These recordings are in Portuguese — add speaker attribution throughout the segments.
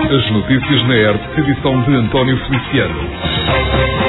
Speaker 1: As notícias na ERP, edição de António Feliciano.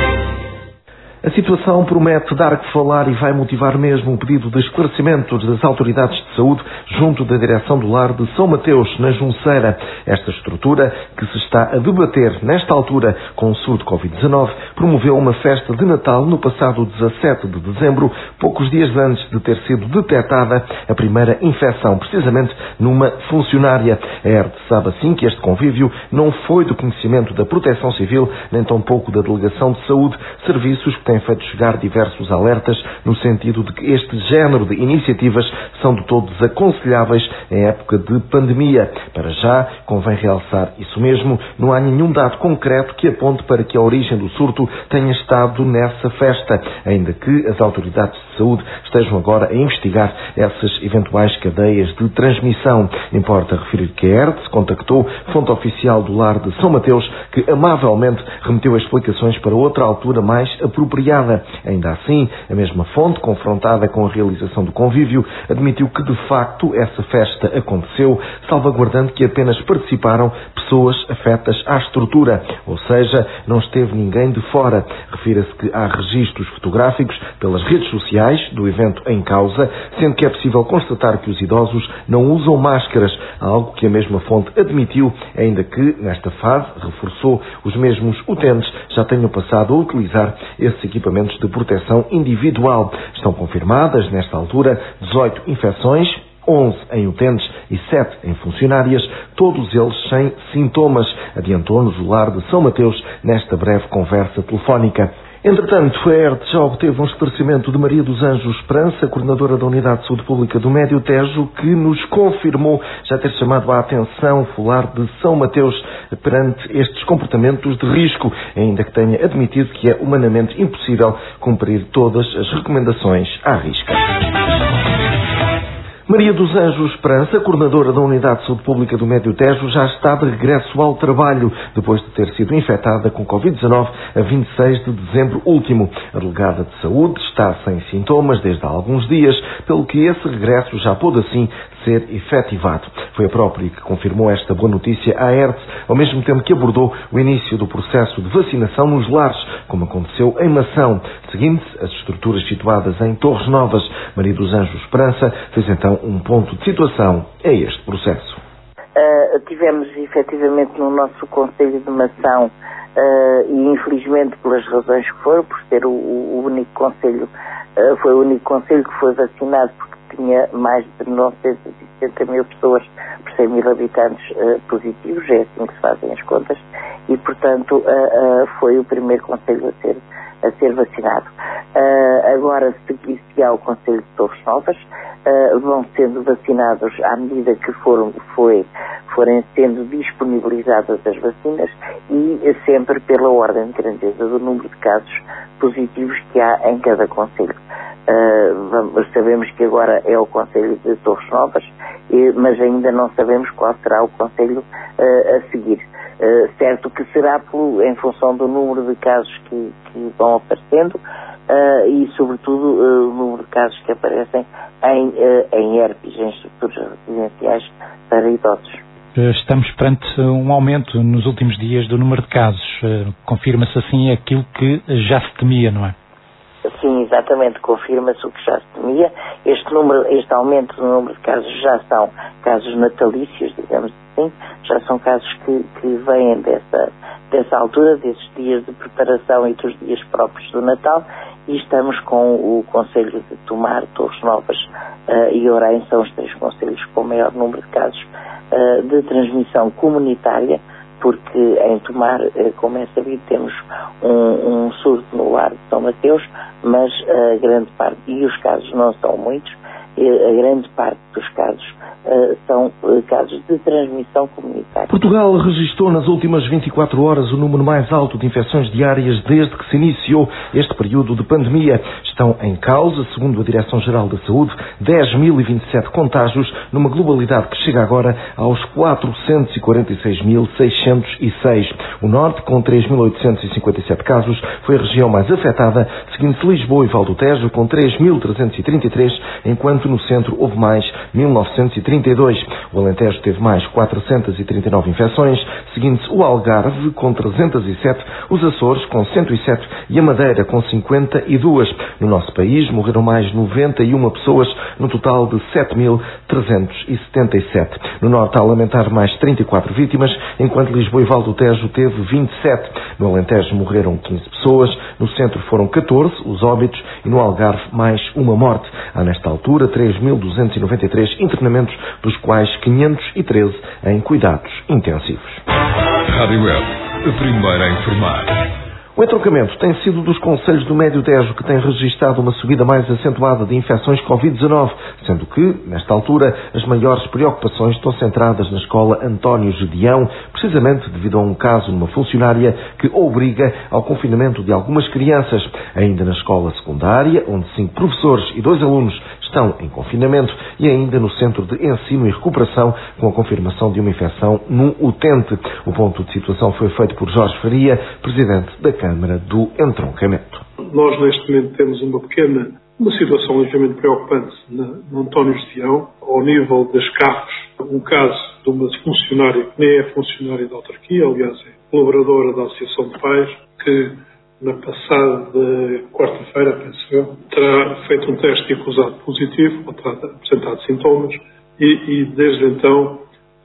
Speaker 2: A situação promete dar que falar e vai motivar mesmo um pedido de esclarecimento das autoridades de saúde junto da direção do lar de São Mateus, na Junceira. Esta estrutura, que se está a debater nesta altura com o surto de Covid-19, promoveu uma festa de Natal no passado 17 de dezembro, poucos dias antes de ter sido detectada a primeira infecção, precisamente numa funcionária. A ERD sabe assim que este convívio não foi do conhecimento da Proteção Civil, nem tampouco da Delegação de Saúde, serviços que têm feito chegar diversos alertas no sentido de que este género de iniciativas são de todo desaconselháveis em época de pandemia. Para já, convém realçar isso mesmo, não há nenhum dado concreto que aponte para que a origem do surto tenha estado nessa festa, ainda que as autoridades de saúde estejam agora a investigar essas eventuais cadeias de transmissão. Importa referir que a ERD contactou fonte oficial do lar de São Mateus, que amavelmente remeteu explicações para outra altura mais apropriada. Ainda assim, a mesma fonte, confrontada com a realização do convívio, admitiu que de facto essa festa aconteceu, salvaguardando que apenas participaram pessoas afetas à estrutura, ou seja, não esteve ninguém de fora. Refira-se que há registros fotográficos pelas redes sociais do evento em causa, sendo que é possível constatar que os idosos não usam máscaras, algo que a mesma fonte admitiu, ainda que, nesta fase, reforçou, os mesmos utentes já tenham passado a utilizar esses equipamentos de proteção individual. Estão confirmadas, nesta altura, 18 infecções, 11 em utentes e 7 em funcionárias, todos eles sem sintomas, adiantou-nos o lar de São Mateus nesta breve conversa telefónica. Entretanto, a ERD já obteve um esclarecimento de Maria dos Anjos Esperança, coordenadora da Unidade de Saúde Pública do Médio Tejo, que nos confirmou já ter chamado a atenção o lar de São Mateus perante estes comportamentos de risco, ainda que tenha admitido que é humanamente impossível cumprir todas as recomendações à risca. Maria dos Anjos Esperança, coordenadora da Unidade de Saúde Pública do Médio Tejo, já está de regresso ao trabalho, depois de ter sido infectada com Covid-19 a 26 de dezembro último. A delegada de saúde está sem sintomas desde há alguns dias, pelo que esse regresso já pôde assim ser efetivado. Foi a própria que confirmou esta boa notícia à ERD, ao mesmo tempo que abordou o início do processo de vacinação nos lares, como aconteceu em Mação. Seguindo-se as estruturas situadas em Torres Novas, Maria dos Anjos Esperança fez então um ponto de situação a este processo.
Speaker 3: Tivemos efetivamente no nosso Conselho de Mação, e infelizmente pelas razões que foram, por ser o único Conselho, foi o único Conselho que foi vacinado, porque tinha mais de 960 mil pessoas por 100 mil habitantes positivos, é assim que se fazem as contas, e portanto foi o primeiro Conselho a ser vacinado. Agora seguir-se ao Conselho de Torres Novas, vão sendo vacinados à medida que forem sendo disponibilizadas as vacinas e sempre pela ordem de grandeza do número de casos positivos que há em cada concelho. Sabemos que agora é o Conselho de Torres Novas, mas ainda não sabemos qual será o Conselho a seguir. Certo que será em função do número de casos que vão aparecendo e, sobretudo, o número de casos que aparecem em ERPs, em estruturas residenciais para idosos.
Speaker 4: Estamos perante um aumento nos últimos dias do número de casos. Confirma-se assim aquilo que já se temia, não é?
Speaker 3: Sim, exatamente, confirma-se o que já se temia. Este aumento do número de casos já são casos natalícios, digamos assim, já são casos que vêm dessa altura, desses dias de preparação e dos dias próprios do Natal, e estamos com o Conselho de Tomar, Torres Novas e Orém, são os 3 concelhos com o maior número de casos de transmissão comunitária, porque em Tomar, como é sabido, temos um surto no lar de São Mateus, mas a grande parte, e os casos não são muitos, a grande parte dos casos são casos de transmissão comunitária.
Speaker 2: Portugal registrou nas últimas 24 horas o número mais alto de infecções diárias desde que se iniciou este período de pandemia. Estão em causa, segundo a Direção-Geral da Saúde, 10.027 contágios, numa globalidade que chega agora aos 446.606. O Norte, com 3.857 casos, foi a região mais afetada, seguindo-se Lisboa e Val do Tejo, com 3.333, enquanto enquanto no centro houve mais 1932. O Alentejo teve mais 439 infecções, seguindo-se o Algarve com 307, os Açores com 107 e a Madeira com 52. No nosso país morreram mais 91 pessoas, no total de 7.377. No norte há a lamentar mais 34 vítimas, enquanto Lisboa e Val do Tejo teve 27. No Alentejo morreram 15 pessoas, no centro foram 14 os óbitos e no Algarve mais uma morte. Há nesta altura 3.293 internamentos, dos quais 513 em cuidados intensivos.
Speaker 1: Rádio Web, a primeira a informar.
Speaker 2: O entroncamento tem sido dos concelhos do Médio Tejo que tem registrado uma subida mais acentuada de infecções Covid-19, sendo que, nesta altura, as maiores preocupações estão centradas na escola António Gedeão, precisamente devido a um caso numa funcionária que obriga ao confinamento de algumas crianças. Ainda na escola secundária, onde 5 professores e 2 alunos estão em confinamento, e ainda no Centro de Ensino e Recuperação, com a confirmação de uma infecção num utente. O ponto de situação foi feito por Jorge Faria, presidente da Câmara do Entroncamento.
Speaker 5: Nós, neste momento, temos uma situação ligeiramente preocupante no António Gedeão, ao nível das CAFs, um caso de uma funcionária que nem é funcionária da autarquia, aliás, é colaboradora da Associação de Pais, que na passada quarta-feira, penso eu, terá feito um teste e acusado positivo, ou terá apresentado sintomas, e desde então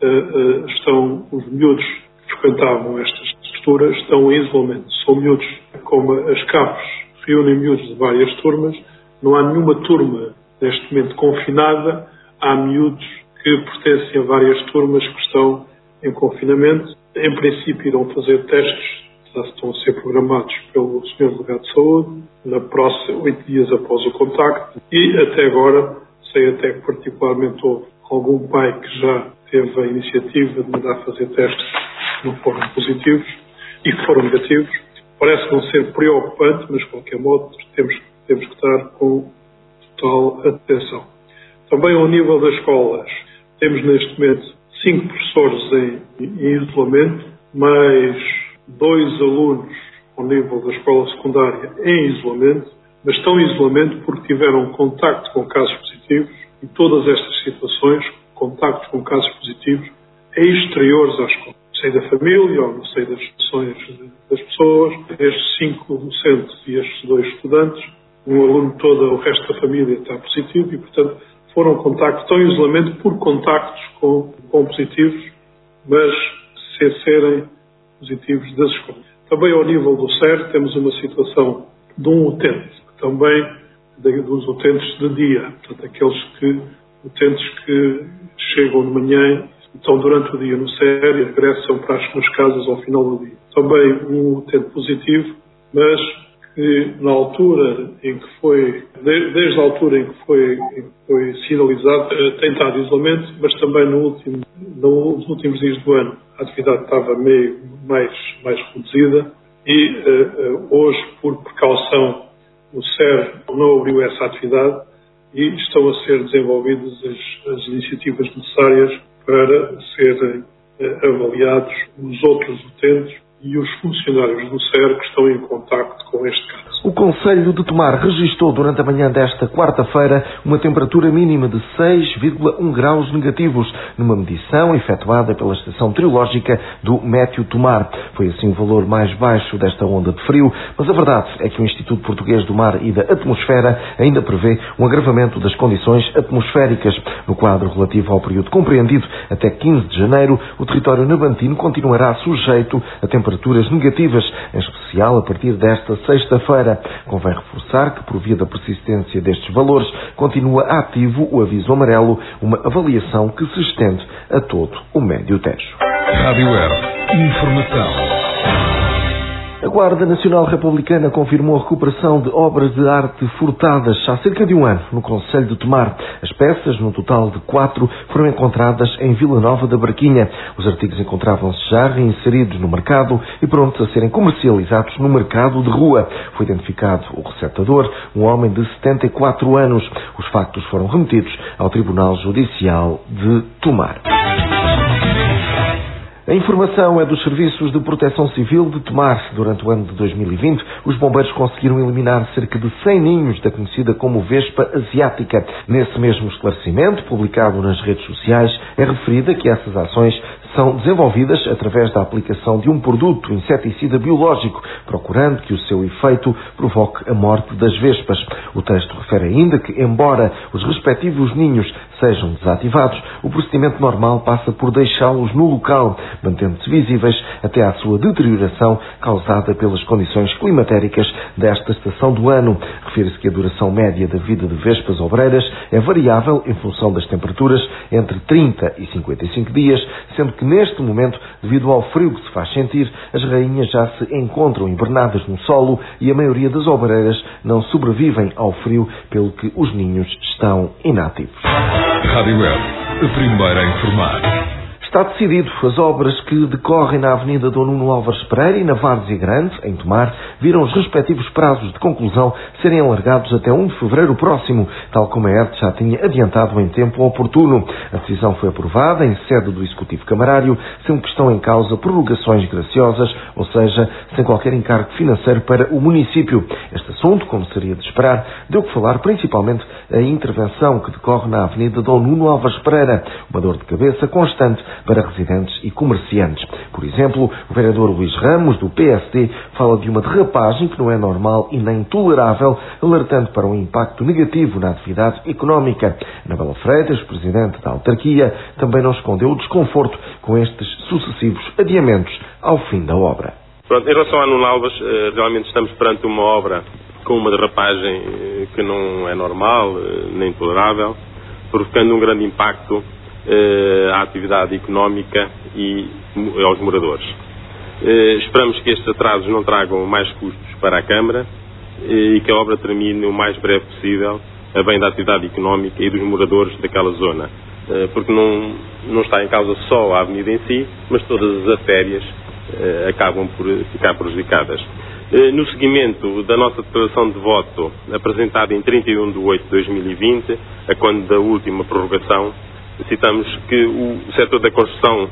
Speaker 5: estão os miúdos que frequentavam estas estruturas, estão em isolamento. São miúdos, como as CAPs reúnem miúdos de várias turmas, não há nenhuma turma neste momento confinada, há miúdos que pertencem a várias turmas que estão em confinamento. Em princípio irão fazer testes, já estão a ser programados pelo Sr. Delegado de Saúde, na próxima 8 dias após o contacto, e até agora, sei até que particularmente houve algum pai que já teve a iniciativa de mandar fazer testes que não foram positivos e que foram negativos. Parece não ser preocupante, mas de qualquer modo temos que estar com total atenção. Também ao nível das escolas, temos neste momento 5 professores em isolamento, mais 2 alunos ao nível da escola secundária em isolamento, mas estão em isolamento porque tiveram contacto com casos positivos, e todas estas situações, contactos com casos positivos, exteriores à escola. No seio da família ou no seio das instituições das pessoas, estes 5 docentes e estes 2 estudantes, um aluno todo, o resto da família está positivo e, portanto, foram contactos, estão em isolamento por contactos com positivos, mas sem serem positivos das escolas. Também ao nível do SER temos uma situação de um utente, também dos utentes de dia, portanto aqueles utentes que chegam de manhã, estão durante o dia no SER e regressam para as suas casas ao final do dia. Também um utente positivo, mas que na altura em que foi, desde a altura em que foi sinalizado, tem estado em isolamento, mas também nos últimos dias do ano a atividade estava meio mais reduzida e hoje, por precaução, o SER não abriu essa atividade e estão a ser desenvolvidas as iniciativas necessárias para serem avaliados os outros utentes e os funcionários do SER que estão em contacto com este caso.
Speaker 2: O Concelho de Tomar registrou durante a manhã desta quarta-feira uma temperatura mínima de 6,1 graus negativos, numa medição efetuada pela Estação Meteorológica do Méteo Tomar. Foi assim o valor mais baixo desta onda de frio, mas a verdade é que o Instituto Português do Mar e da Atmosfera ainda prevê um agravamento das condições atmosféricas. No quadro relativo ao período compreendido até 15 de janeiro, o território nabantino continuará sujeito a temperaturas negativas, em especial a partir desta sexta-feira. Convém reforçar que, por via da persistência destes valores, continua ativo o aviso amarelo, uma avaliação que se estende a todo o Médio Tejo.
Speaker 1: Rádio Web, informação.
Speaker 2: A Guarda Nacional Republicana confirmou a recuperação de obras de arte furtadas há cerca de um ano no Concelho de Tomar. As peças, num total de 4, foram encontradas em Vila Nova da Barquinha. Os artigos encontravam-se já reinseridos no mercado e prontos a serem comercializados no mercado de rua. Foi identificado o receptador, um homem de 74 anos. Os factos foram remetidos ao Tribunal Judicial de Tomar. A informação é dos Serviços de Proteção Civil de Tomar. Durante o ano de 2020, os bombeiros conseguiram eliminar cerca de 100 ninhos da conhecida como vespa asiática. Nesse mesmo esclarecimento, publicado nas redes sociais, é referida que essas ações são desenvolvidas através da aplicação de um produto inseticida biológico, procurando que o seu efeito provoque a morte das vespas. O texto refere ainda que, embora os respectivos ninhos sejam desativados, o procedimento normal passa por deixá-los no local, mantendo-se visíveis até à sua deterioração causada pelas condições climatéricas desta estação do ano. Refere-se que a duração média da vida de vespas obreiras é variável em função das temperaturas, entre 30 e 55 dias, sendo que neste momento, devido ao frio que se faz sentir, as rainhas já se encontram hibernadas no solo e a maioria das obreiras não sobrevivem ao frio, pelo que os ninhos estão inativos.
Speaker 1: Rádio Web, a primeira a informar.
Speaker 2: Está decidido. As obras que decorrem na Avenida Dom Nuno Álvares Pereira e na Várzea Grande, em Tomar, viram os respectivos prazos de conclusão serem alargados até 1 de fevereiro próximo, tal como a ERT já tinha adiantado em tempo oportuno. A decisão foi aprovada em sede do Executivo Camarário, sendo que estão em causa prorrogações graciosas, ou seja, sem qualquer encargo financeiro para o município. Este assunto, como seria de esperar, deu que falar principalmente a intervenção que decorre na Avenida Dom Nuno Álvares Pereira, uma dor de cabeça constante para residentes e comerciantes. Por exemplo, o vereador Luís Ramos, do PSD, fala de uma derrapagem que não é normal e nem tolerável, alertando para um impacto negativo na atividade económica. Anabela Freitas, presidente da autarquia, também não escondeu o desconforto com estes sucessivos adiamentos ao fim da obra.
Speaker 6: Pronto, em relação a Nuno Alves, realmente estamos perante uma obra com uma derrapagem que não é normal, nem tolerável, provocando um grande impacto à atividade económica e aos moradores. Esperamos que estes atrasos não tragam mais custos para a Câmara e que a obra termine o mais breve possível, a bem da atividade económica e dos moradores daquela zona, porque não está em causa só a avenida em si, mas todas as artérias acabam por ficar prejudicadas. No seguimento da nossa declaração de voto apresentada em 31 de 8 de 2020, a quando da última prorrogação, citamos que o setor da construção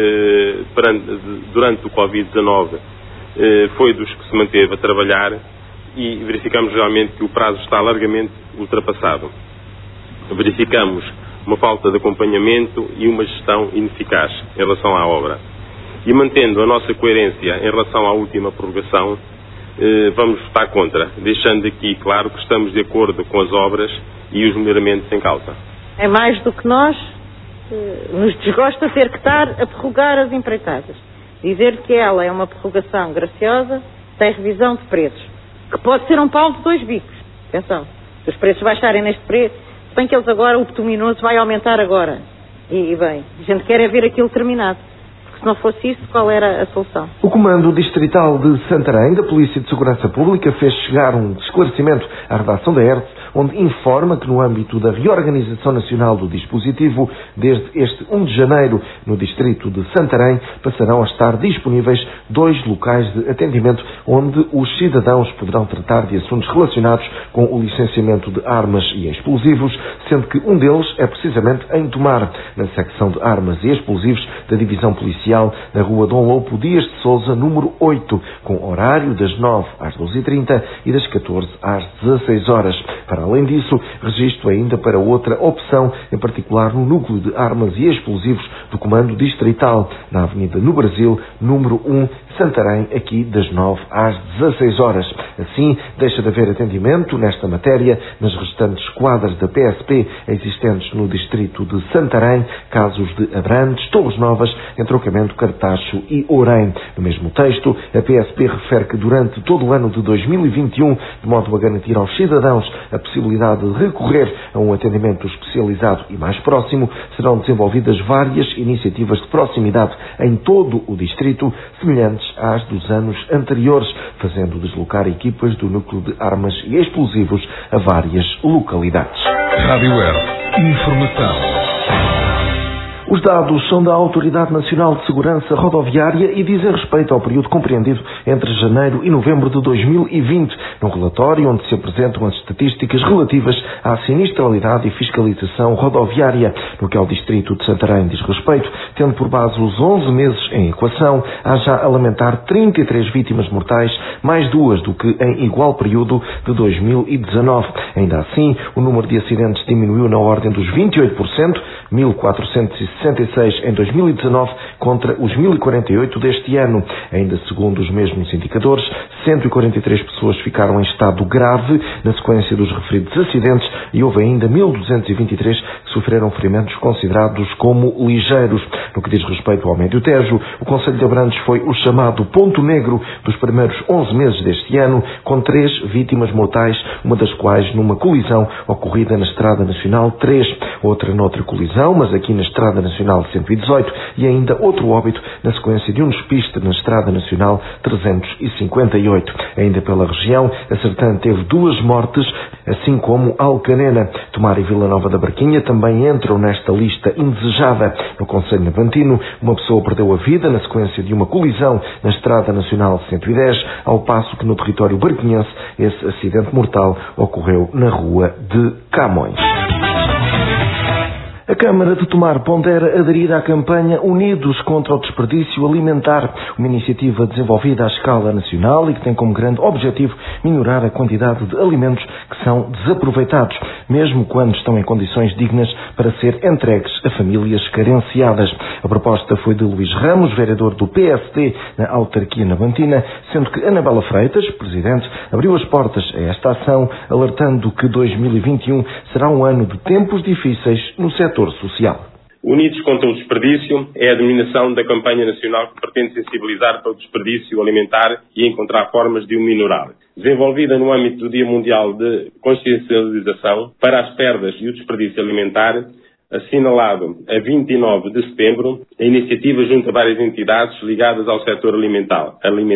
Speaker 6: durante o Covid-19 foi dos que se manteve a trabalhar e verificamos realmente que o prazo está largamente ultrapassado. Verificamos uma falta de acompanhamento e uma gestão ineficaz em relação à obra. E mantendo a nossa coerência em relação à última prorrogação, vamos votar contra, deixando aqui claro que estamos de acordo com as obras e os melhoramentos em causa.
Speaker 7: É mais do que nós, nos desgosta ter que estar a prorrogar as empreitadas. Dizer que ela é uma prorrogação graciosa, tem revisão de preços, que pode ser um pau de 2 bicos. Atenção, se os preços baixarem neste preço, se bem que eles agora, o bituminoso vai aumentar agora. E bem, a gente quer é ver aquilo terminado. Se não fosse isso, qual era a solução?
Speaker 2: O Comando Distrital de Santarém, da Polícia de Segurança Pública, fez chegar um esclarecimento à redação da ERT, onde informa que no âmbito da reorganização nacional do dispositivo, desde este 1 de janeiro, no distrito de Santarém, passarão a estar disponíveis 2 locais de atendimento onde os cidadãos poderão tratar de assuntos relacionados com o licenciamento de armas e explosivos, sendo que um deles é precisamente em Tomar, na secção de armas e explosivos da Divisão Policial, na Rua Dom Lopo Dias de Sousa, número 8, com horário das 9 às 12h30 e das 14 às 16 horas. Para além disso, registro ainda para outra opção, em particular no Núcleo de Armas e Explosivos do Comando Distrital, na Avenida no Brasil, número 1, Santarém, aqui das 9 às 16 horas. Assim, deixa de haver atendimento nesta matéria nas restantes quadras da PSP existentes no distrito de Santarém, casos de Abrantes, Torres Novas, Entroncamento, Cartacho e Ourém. No mesmo texto, a PSP refere que durante todo o ano de 2021, de modo a garantir aos cidadãos a possibilidade de recorrer a um atendimento especializado e mais próximo, serão desenvolvidas várias iniciativas de proximidade em todo o distrito, semelhantes às dos anos anteriores, fazendo deslocar equipas do Núcleo de Armas e Explosivos a várias localidades.
Speaker 1: Rádio Web, informação.
Speaker 2: Os dados são da Autoridade Nacional de Segurança Rodoviária e dizem respeito ao período compreendido entre janeiro e novembro de 2020, num relatório onde se apresentam as estatísticas relativas à sinistralidade e fiscalização rodoviária. No que ao distrito de Santarém diz respeito, tendo por base os 11 meses em equação, há já a lamentar 33 vítimas mortais, mais 2 do que em igual período de 2019. Ainda assim, o número de acidentes diminuiu na ordem dos 28%, 1.466 em 2019 contra os 1.048 deste ano. Ainda segundo os mesmos indicadores, 143 pessoas ficaram em estado grave na sequência dos referidos acidentes e houve ainda 1.223 que sofreram ferimentos considerados como ligeiros. No que diz respeito ao Médio Tejo, o Concelho de Abrantes foi o chamado ponto negro dos primeiros 11 meses deste ano, com 3 vítimas mortais, uma das quais numa colisão ocorrida na Estrada Nacional 3, outra noutra colisão, mas aqui na Estrada Nacional 118, e ainda outro óbito na sequência de um despiste na Estrada Nacional 358. Ainda pela região, a Sertã teve 2 mortes, assim como Alcanena. Tomar e Vila Nova da Barquinha também entram nesta lista indesejada. No Concelho Navantino, uma pessoa perdeu a vida na sequência de uma colisão na Estrada Nacional 110, ao passo que no território barquinhense esse acidente mortal ocorreu na rua de Camões. A Câmara de Tomar pondera aderir à campanha Unidos contra o Desperdício Alimentar, uma iniciativa desenvolvida à escala nacional e que tem como grande objetivo minorar a quantidade de alimentos que são desaproveitados, mesmo quando estão em condições dignas para ser entregues a famílias carenciadas. A proposta foi de Luís Ramos, vereador do PSD na autarquia navantina, sendo que Anabela Freitas, presidente, abriu as portas a esta ação, alertando que 2021 será um ano de tempos difíceis no setor social.
Speaker 6: Unidos contra o Desperdício é a denominação da campanha nacional que pretende sensibilizar para o desperdício alimentar e encontrar formas de o minorar. Desenvolvida no âmbito do Dia Mundial de Consciencialização para as perdas e o desperdício alimentar, assinalado a 29 de setembro, a iniciativa junta várias entidades ligadas ao setor alimentar,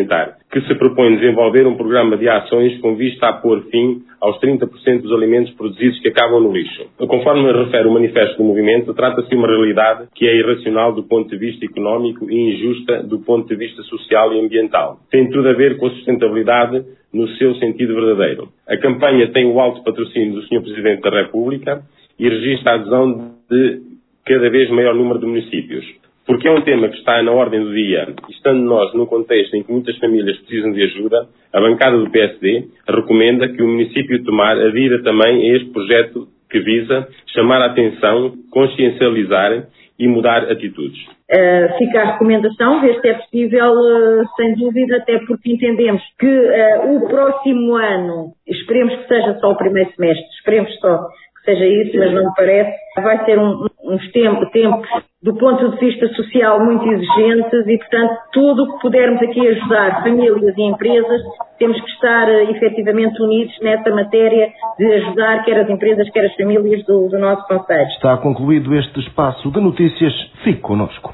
Speaker 6: que se propõe desenvolver um programa de ações com vista a pôr fim aos 30% dos alimentos produzidos que acabam no lixo. Conforme refere o manifesto do movimento, trata-se de uma realidade que é irracional do ponto de vista económico e injusta do ponto de vista social e ambiental. Tem tudo a ver com a sustentabilidade no seu sentido verdadeiro. A campanha tem o alto patrocínio do Sr. Presidente da República e registra a adesão de cada vez maior número de municípios. Porque é um tema que está na ordem do dia, e estando nós num contexto em que muitas famílias precisam de ajuda, a bancada do PSD recomenda que o município de Tomar adira também a este projeto que visa chamar a atenção, consciencializar e mudar atitudes.
Speaker 8: Fica a recomendação, ver se é possível, sem dúvida, até porque entendemos que o próximo ano, esperemos que seja só o primeiro semestre, esperemos só que seja isso, mas não me parece, vai ser uns tempos do ponto de vista social muito exigentes e, portanto, tudo o que pudermos aqui ajudar famílias e empresas, temos que estar efetivamente unidos nessa matéria de ajudar quer as empresas, quer as famílias do nosso concelho.
Speaker 2: Está concluído este espaço de notícias. Fique connosco.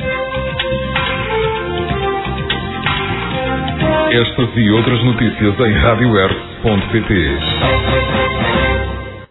Speaker 1: Estas e outras notícias em radioearth.pt.